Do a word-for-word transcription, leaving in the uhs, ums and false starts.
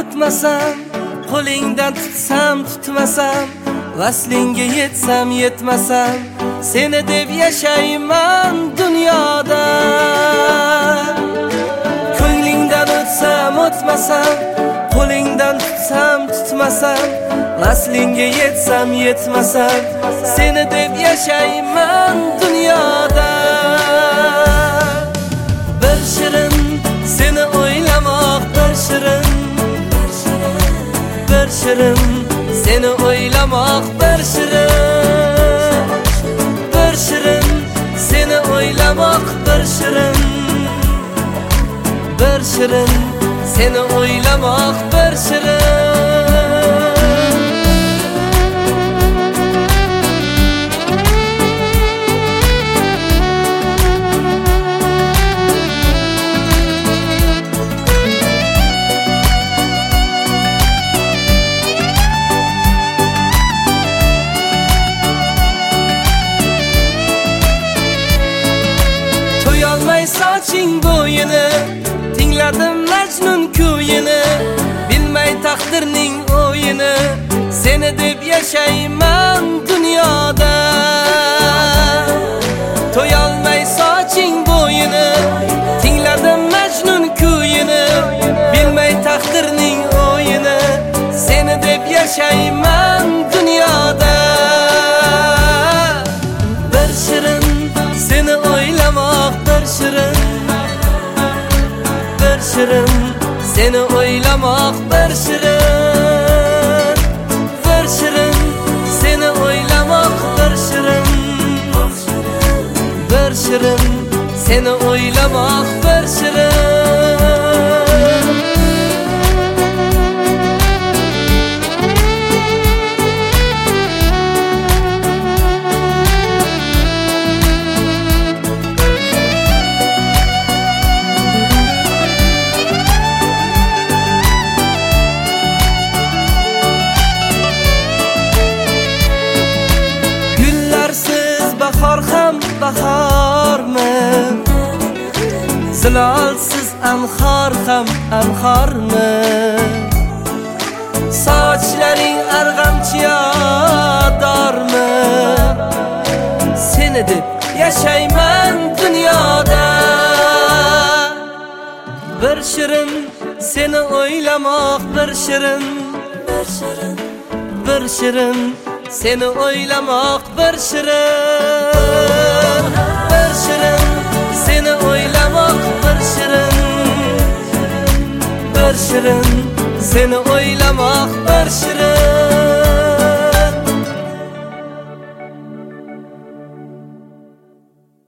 o'tmasam, qo'lingdan tutsam tutmasam, vaslinga yetsam yetmasam, seni deb yashayman dunyoda. Ko'nglingdan o'tsam o'tmasam, qo'lingdan tutsam tutmasam, vaslinga yetsam yetmasam, seni deb yashayman dunyoda. Bir shirin seni o'ylamoq bir shirin, bir shirin seni o'ylamoq bir shirin, bir shirin seni o'ylamoq bir shirin, bir shirin seni o'ylamoq bir shirin. Soching bo'yini, tingladim Majnun kuyini, bilmay taqdirning o'yini, seni deb yashayman dunyoda. To'yolmay soching bo'yini, tingladim Majnun kuyini, bilmay taqdirning o'yini, seni deb yashayman dunyoda. Bir shirin seni o'ylamoq bir shirin, bir shirin seni o'ylamoq bir shirin, bir shirin seni o'ylamoq bir shirin, bir shirin seni o'ylamoq bir shirin. Bahor ham bahormi, zilolsiz anhor ham anhormi, sochlaring arg'amchi yodormi, seni deb yashayman dunyoda. Bir shirin seni o'ylamoq bir shirin, bir shirin, bir shirin seni o'ylamoq bir shirin, bir shirin seni o'ylamoq bir shirin, bir shirin seni o'ylamoq bir shirin.